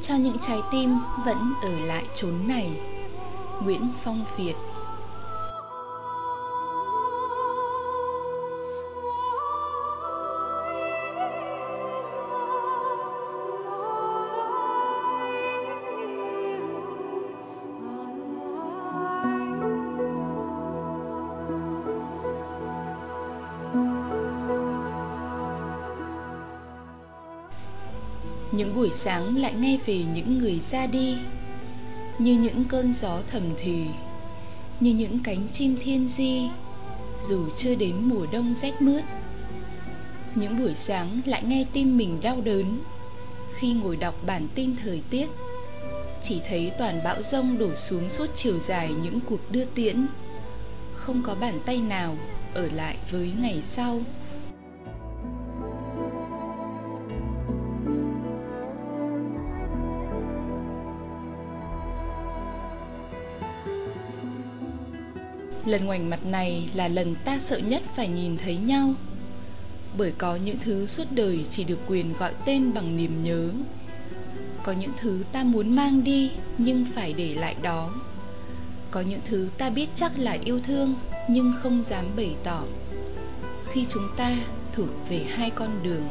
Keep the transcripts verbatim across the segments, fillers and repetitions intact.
cho những trái tim vẫn ở lại chốn này. Nguyễn Phong Việt. Những buổi sáng lại nghe về những người ra đi, như những cơn gió thầm thì, như những cánh chim thiên di, dù chưa đến mùa đông rét mướt. Những buổi sáng lại nghe tim mình đau đớn khi ngồi đọc bản tin thời tiết, chỉ thấy toàn bão giông đổ xuống suốt chiều dài những cuộc đưa tiễn, không có bàn tay nào ở lại với ngày sau. Lần ngoảnh mặt này là lần ta sợ nhất phải nhìn thấy nhau, bởi có những thứ suốt đời chỉ được quyền gọi tên bằng niềm nhớ. Có những thứ ta muốn mang đi nhưng phải để lại đó. Có những thứ ta biết chắc là yêu thương nhưng không dám bày tỏ, khi chúng ta thuộc về hai con đường.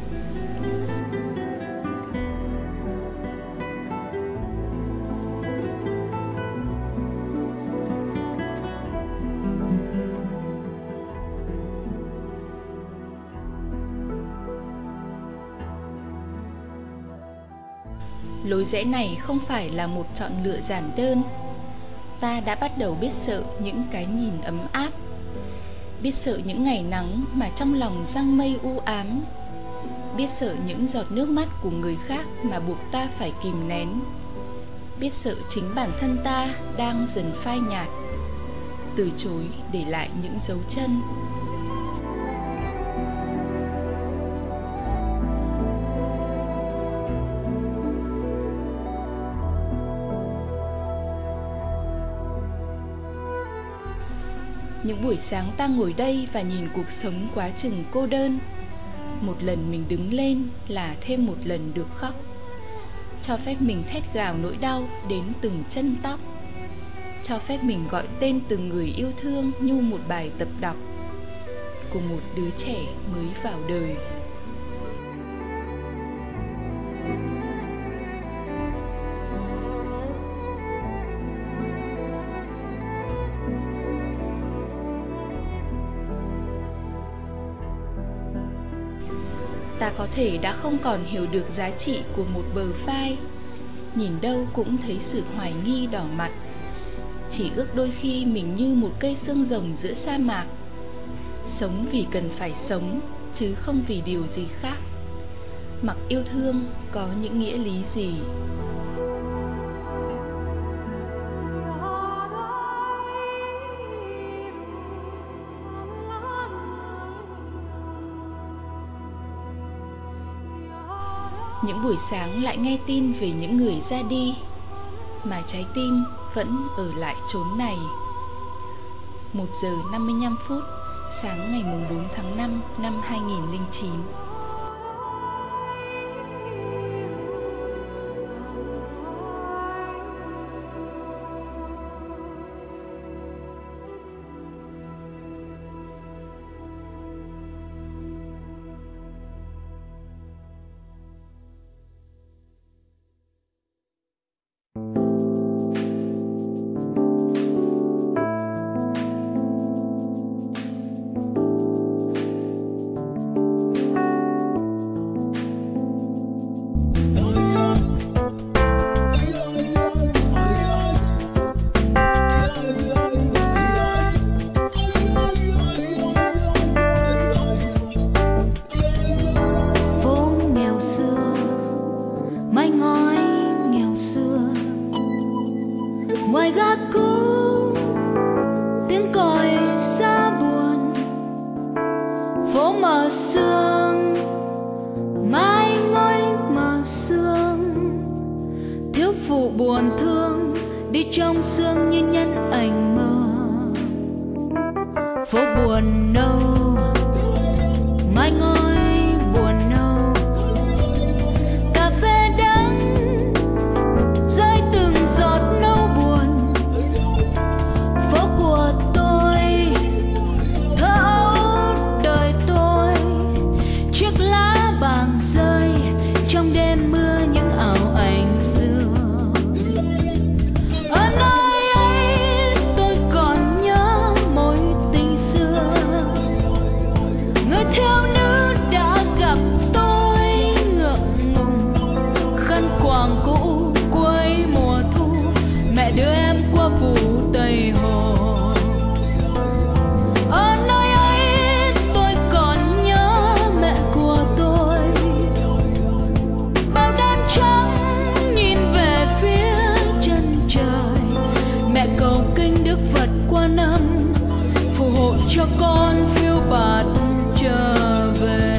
Lối rẽ này không phải là một chọn lựa giản đơn. Ta đã bắt đầu biết sợ những cái nhìn ấm áp, biết sợ những ngày nắng mà trong lòng giăng mây u ám, biết sợ những giọt nước mắt của người khác mà buộc ta phải kìm nén, biết sợ chính bản thân ta đang dần phai nhạt, từ chối để lại những dấu chân. Những buổi sáng ta ngồi đây và nhìn cuộc sống quá chừng cô đơn. Một lần mình đứng lên là thêm một lần được khóc, cho phép mình thét gào nỗi đau đến từng chân tóc, cho phép mình gọi tên từng người yêu thương như một bài tập đọc của một đứa trẻ mới vào đời. Ta có thể đã không còn hiểu được giá trị của một bờ vai, nhìn đâu cũng thấy sự hoài nghi đỏ mặt, chỉ ước đôi khi mình như một cây xương rồng giữa sa mạc, sống vì cần phải sống, chứ không vì điều gì khác. Mặc yêu thương có những nghĩa lý gì? Những buổi sáng lại nghe tin về những người ra đi, mà trái tim vẫn ở lại chốn này. Một giờ năm mươi lăm phút, sáng ngày bốn tháng năm năm hai nghìn lẻ chín. vàng rơi trong đêm mưa những ảo ảnh xưa. Ở nơi ấy tôi còn nhớ mối tình xưa, người thiếu nữ đã gặp tôi ngượng ngùng, khăn quàng cũ cuối mùa thu, mẹ đưa em qua phủ Tây Hồ. Ở nơi ấy tôi còn nhớ mẹ của tôi, bao đêm trắng nhìn về phía chân trời, mẹ cầu kinh Đức Phật Quan Âm phù hộ cho con phiêu bạt trở về.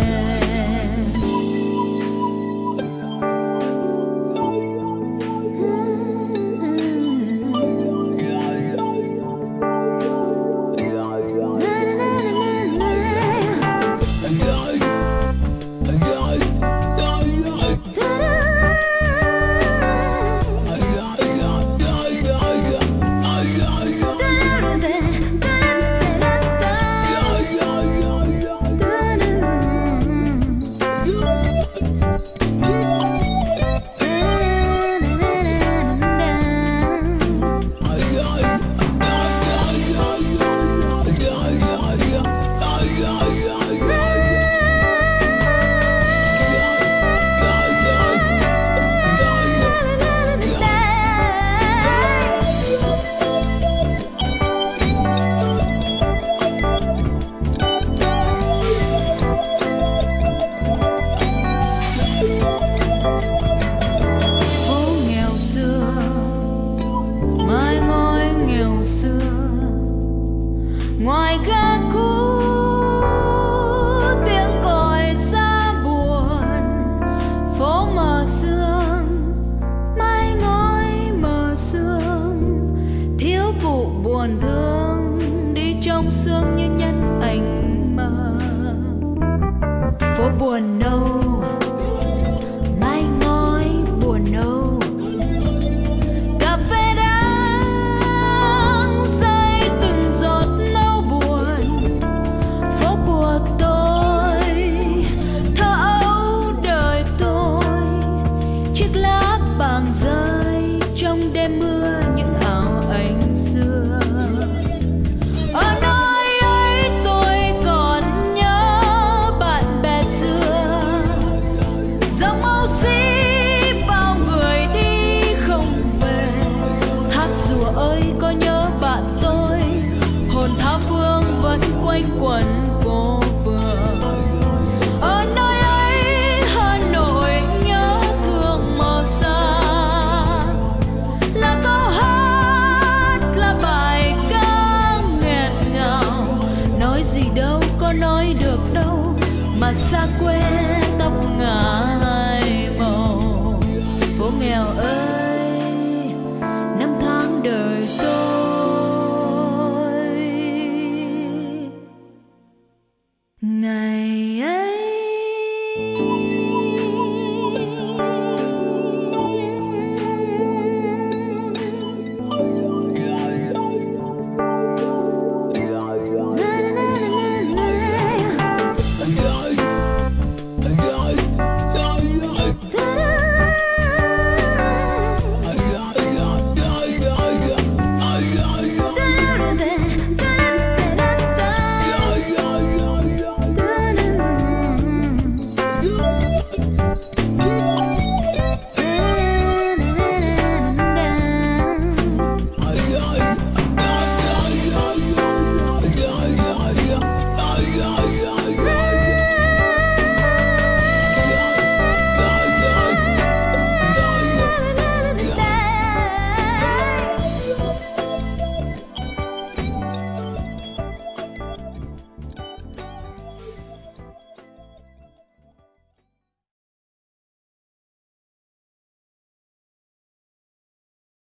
Ngoài ga cũ tiếng còi xa buồn, phố mờ sương mái ngói mờ sương, thiếu phụ buồn thương đi trong sương như nhân ảnh mờ. Phố buồn đâu